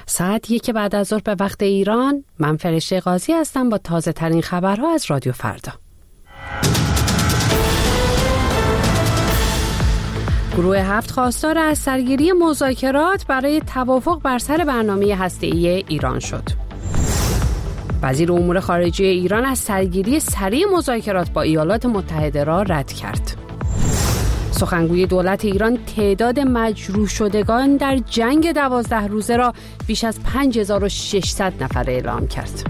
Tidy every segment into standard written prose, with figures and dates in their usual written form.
ساعت 1 بعد از ظهر به وقت ایران. من فرشته قاضی هستم با تازه ترین خبرها از رادیو فردا. گروه 7 خواستار از سرگیری مذاکرات برای توافق بر سر برنامه هسته‌ای ایران شد. وزیر امور خارجه ایران از سرگیری سریع مذاکرات با ایالات متحده را رد کرد. سخنگوی دولت ایران تعداد مجروح شدگان در جنگ 12 روزه را بیش از 5600 نفر اعلام کرد.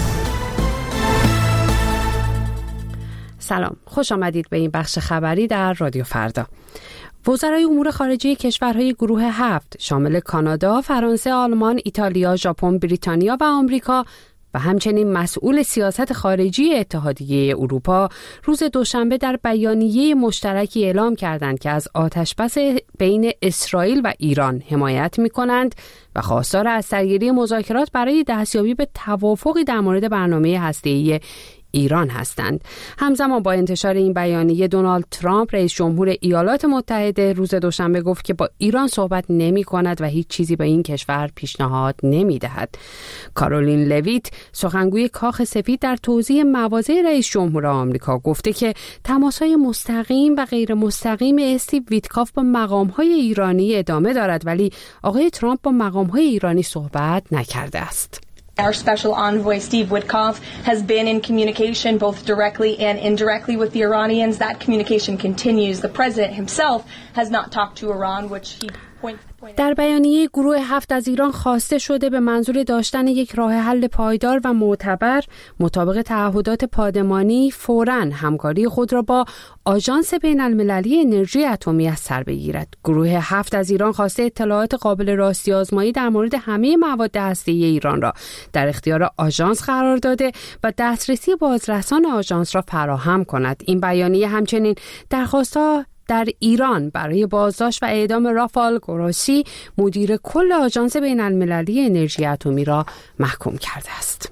سلام، خوش آمدید به این بخش خبری در رادیو فردا. وزرای امور خارجه کشورهای گروه 7 شامل کانادا، فرانسه، آلمان، ایتالیا، ژاپن، بریتانیا و آمریکا و همچنین مسئول سیاست خارجی اتحادیه اروپا روز دوشنبه در بیانیه مشترکی اعلام کردند که از آتشبس بین اسرائیل و ایران حمایت می‌کنند و خواستار از سرگیری مذاکرات برای دستیابی به توافقی در مورد برنامه هسته‌ای ایران هستند. همزمان با انتشار این بیانیه دونالد ترامپ رئیس جمهور ایالات متحده روز دوشنبه گفت که با ایران صحبت نمی کند و هیچ چیزی به این کشور پیشنهاد نمی دهد. کارولین لویت سخنگوی کاخ سفید در توضیح مواضع رئیس جمهور آمریکا گفته که تماس‌های مستقیم و غیر مستقیم استیو ویتکاف با مقام‌های ایرانی ادامه دارد، ولی آقای ترامپ با مقام‌های ایرانی صحبت نکرده است. Our special envoy, Steve Witkoff, has been in communication both directly and indirectly with the Iranians. That communication continues. The president himself has not talked to Iran, which he در بیانیه گروه 7 از ایران خواسته شده به منظور داشتن یک راه حل پایدار و معتبر مطابق تعهدات پادمانی فوراً همکاری خود را با آژانس بین‌المللی انرژی اتمی از سر بگیرد. گروه 7 از ایران خواسته اطلاعات قابل راستی آزمایی در مورد همه مواد هسته‌ای ایران را در اختیار آژانس قرار داده و دسترسی بازرسان آژانس را فراهم کند. این بیانیه همچنین درخواست‌ها در ایران برای بازداشت و اعدام رافائل گروسی مدیر کل آژانس بین‌المللی انرژی اتمی را محکوم کرده است.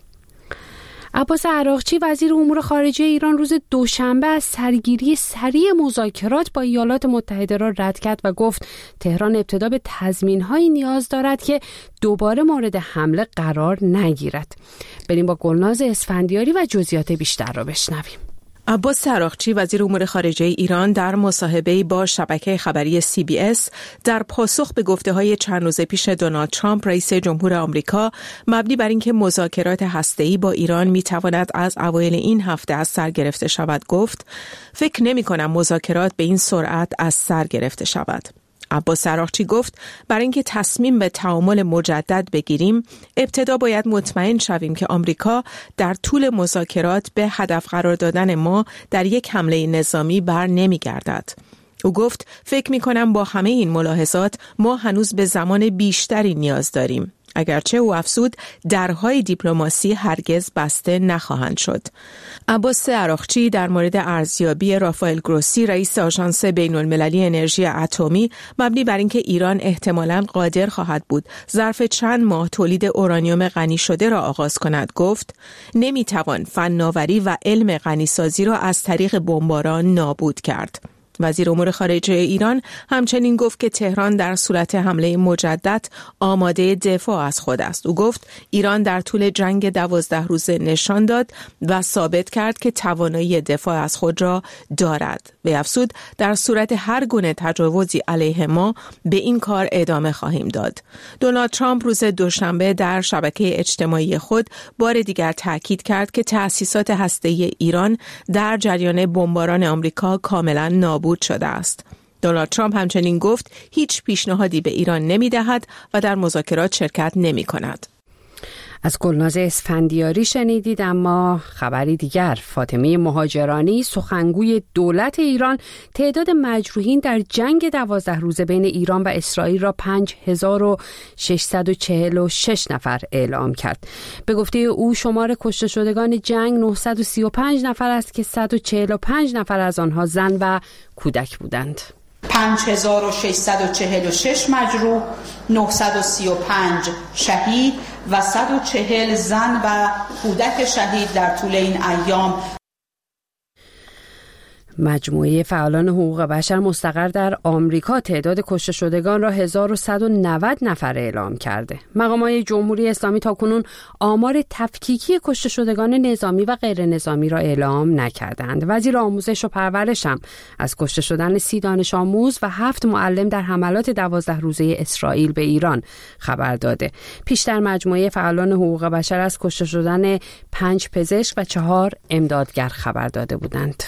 عباس عراقچی وزیر امور خارجه ایران روز دوشنبه از سرگیری سریع مذاکرات با ایالات متحده را رد کرد و گفت تهران ابتدا به تضمین‌هایی نیاز دارد که دوباره مورد حمله قرار نگیرد. بریم با گلناز اسفندیاری و جزئیات بیشتر را بشنویم. عباس عراقچی وزیر امور خارجه ایران در مصاحبه‌ای با شبکه خبری CBS در پاسخ به گفته‌های چند روز پیش دونالد ترامپ رئیس جمهور آمریکا مبنی بر اینکه مذاکرات هسته‌ای با ایران می‌تواند از اوایل این هفته از سر گرفته شود گفت فکر نمی‌کنم مذاکرات به این سرعت از سر گرفته شود. عباس عراقچی گفت برای اینکه تصمیم به تعامل مجدد بگیریم ابتدا باید مطمئن شویم که آمریکا در طول مذاکرات به هدف قرار دادن ما در یک حمله نظامی بر نمیگردد. او گفت فکر می کنم با همه این ملاحظات ما هنوز به زمان بیشتری نیاز داریم. اگرچه او افزود درهای دیپلماسی هرگز بسته نخواهند شد. عباس عراقچی در مورد ارزیابی رافائل گروسی رئیس آژانس بین‌المللی انرژی اتمی مبنی بر اینکه ایران احتمالاً قادر خواهد بود ظرف چند ماه تولید اورانیوم غنی شده را آغاز کند گفت نمیتوان فناوری و علم غنیسازی را از طریق بمباران نابود کرد. وزیر امور خارجه ایران همچنین گفت که تهران در صورت حمله مجدد آماده دفاع از خود است. او گفت ایران در طول جنگ 12 روزه نشان داد و ثابت کرد که توانایی دفاع از خود را دارد. و افزود در صورت هر گونه تجاوزی علیه ما به این کار ادامه خواهیم داد. دونالد ترامپ روز دوشنبه در شبکه اجتماعی خود بار دیگر تاکید کرد که تأسیسات هسته‌ای ایران در جریان بمباران آمریکا کاملا نابود شده است. دونالد ترامپ همچنین گفت هیچ پیشنهادی به ایران نمی‌دهد و در مذاکرات شرکت نمی‌کند. از گلناز اسفندیاری شنیدید. اما خبری دیگر، فاطمه مهاجرانی سخنگوی دولت ایران تعداد مجروحین در جنگ 12 روزه بین ایران و اسرائیل را 5646 نفر اعلام کرد. به گفته او شمار کشته شدگان جنگ 935 نفر است که 145 نفر از آنها زن و کودک بودند. 5646 مجروح، 935 شهید و 140 زن و کودک شهید در طول این ایام. مجموعه فعالان حقوق بشر مستقر در آمریکا تعداد کشته شدگان را 1190 نفر اعلام کرده. مقامات جمهوری اسلامی تاکنون آمار تفکیکی کشته شدگان نظامی و غیر نظامی را اعلام نکردند. وزیر آموزش و پرورش هم از کشته شدن 30 دانش آموز و 7 معلم در حملات 12 روزه اسرائیل به ایران خبر داده. پیشتر مجموعه فعالان حقوق بشر از کشته شدن 5 پزشک و 4 امدادگر خبر داده بودند.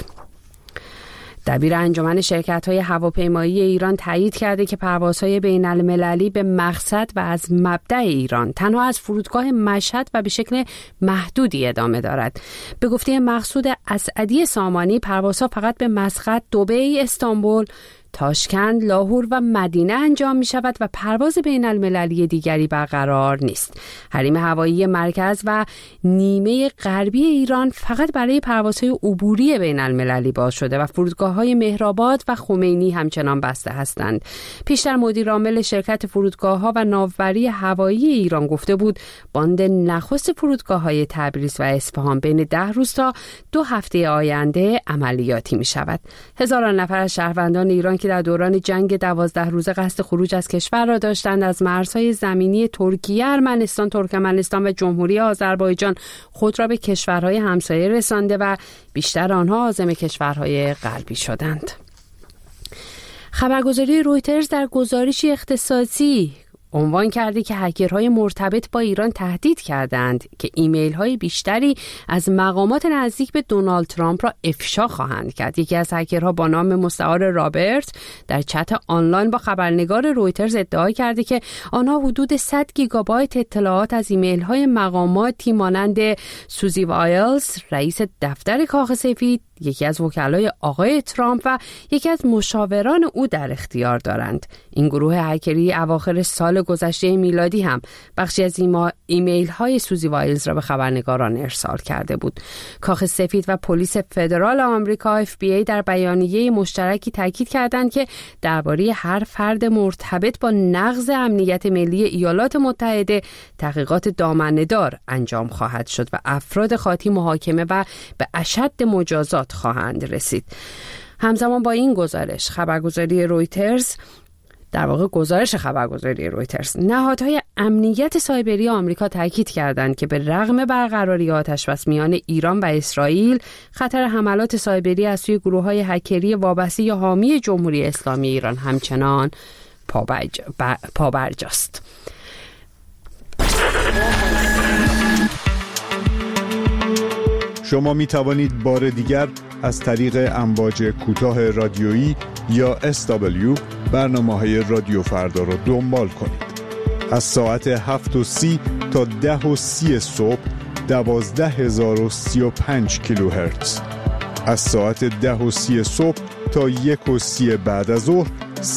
دبیر انجمن شرکت‌های هواپیمایی ایران تایید کرده که پروازهای بین‌المللی به مقصد و از مبدأ ایران تنها از فرودگاه مشهد و به شکل محدودی ادامه دارد. به گفته مقصود اسعدی سامانی، پروازها فقط به مسقط، دبی، استانبول، تاشکند، لاهور و مدینه انجام می شود و پرواز بین المللی دیگری برقرار نیست. حریم هوایی مرکز و نیمه غربی ایران فقط برای پروازهای عبوری بین المللی باز شده و فرودگاه‌های مهرآباد و خمینی همچنان بسته هستند. پیشتر مدیر عامل شرکت فرودگاه‌ها و ناوبری هوایی ایران گفته بود باند نخست فرودگاه‌های تبریز و اصفهان بین 10 روز تا 2 هفته آینده عملیاتی می شود. هزاران نفر از شهروندان ایران که در دوران جنگ 12 روزه قصد خروج از کشور را داشتند از مرزهای زمینی ترکیه، ارمنستان، ترکمنستان و جمهوری آذربایجان خود را به کشورهای همسایه رسانده و بیشتر آنها عازم کشورهای غربی شدند. خبرگزاری رویترز در گزارشی اختصاصی عنوان کرده که هکرهای مرتبط با ایران تهدید کردند که ایمیل‌های بیشتری از مقامات نزدیک به دونالد ترامپ را افشا خواهند کرد. یکی از هکرها با نام مستعار رابرت در چت آنلاین با خبرنگار رویترز ادعا کرده که آنها حدود 100 گیگابایت اطلاعات از ایمیل‌های مقاماتی مانند سوزی وایلز، رئیس دفتر کاخ سفید، یکی از وکلای آقای ترامپ و یکی از مشاوران او در اختیار دارند. این گروه هکری اواخر سال گذشته میلادی هم بخشی از ایمیل های سوزی وایلز را به خبرنگاران ارسال کرده بود. کاخ سفید و پلیس فدرال آمریکا FBI در بیانیه مشترکی تاکید کردند که درباره هر فرد مرتبط با نقض امنیت ملی ایالات متحده تحقیقات دامنه‌دار انجام خواهد شد و افراد خاطی محاکمه و به اشد مجازات خواهند رسید. همزمان با این گزارش خبرگزاری رویترز نهادهای امنیت سایبری آمریکا تاکید کردند که به رغم برقراری آتش‌بس میان ایران و اسرائیل، خطر حملات سایبری از سوی گروه‌های هکری وابسته یا حامی جمهوری اسلامی ایران همچنان پابرجاست. شما می توانید بار دیگر از طریق امواج کوتاه رادیویی یا SW برنامه‌های رادیو فردا را دنبال کنید. از ساعت 7:30 تا 10:30 صبح 12035 کیلوهرتز. از ساعت 10:30 صبح تا 1:30 بعد از ظهر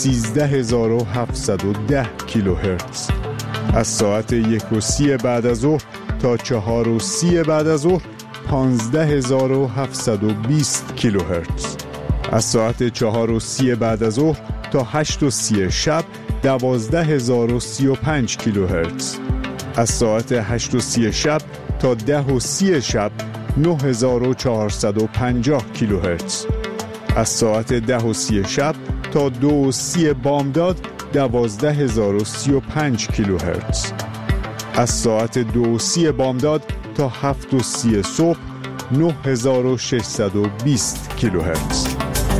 13710 کیلوهرتز. از ساعت 1:30 بعد از ظهر تا 4:30 بعد از ظهر 15720 کیلوهرتز. از ساعت 4:30 بعد از ظهر تا 8:30 شب 12035 کیلوهرتز. از ساعت 8:30 شب تا 10:30 شب 9450 کیلوهرتز. از ساعت 10:30 شب تا 2:30 بامداد 12035 کیلوهرتز. از ساعت 2:30 بامداد تا 7:30 صبح 9620 کیلوهرتز.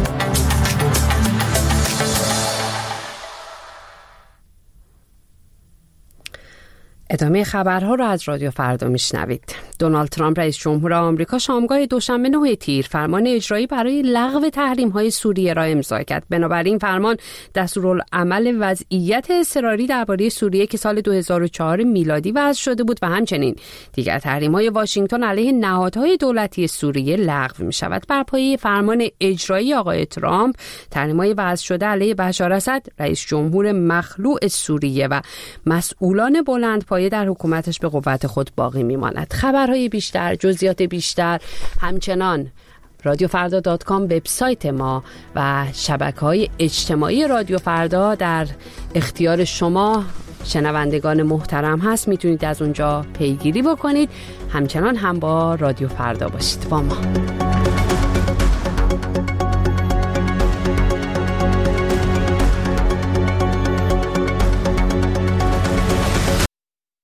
ادامه خبرها را از رادیو فردا میشنوید. دونالد ترامپ رئیس جمهور آمریکا شامگاه دوشنبه 9 تیر فرمان اجرایی برای لغو تحریم‌های سوریه را امضا کرد. بنابراین فرمان دستورالعمل وضعیت اضطراری درباره سوریه که سال 2004 میلادی وضع شده بود و همچنین دیگر تحریم‌های واشنگتن علیه نهادهای دولتی سوریه لغو می‌شود. بر پایه فرمان اجرایی آقای ترامپ، تحریم‌های وضع شده علیه بشار اسد، رئیس جمهور مخلوع سوریه و مسئولان بلندپایه در حکومتش به قوت خود باقی می‌ماند. خبرهای بیشتر، جزئیات بیشتر همچنان رادیوفردا.com وبسایت ما و شبکه‌های اجتماعی رادیو فردا در اختیار شما شنوندگان محترم هست. میتونید از اونجا پیگیری بکنید. همچنان هم با رادیو فردا باشید. با ما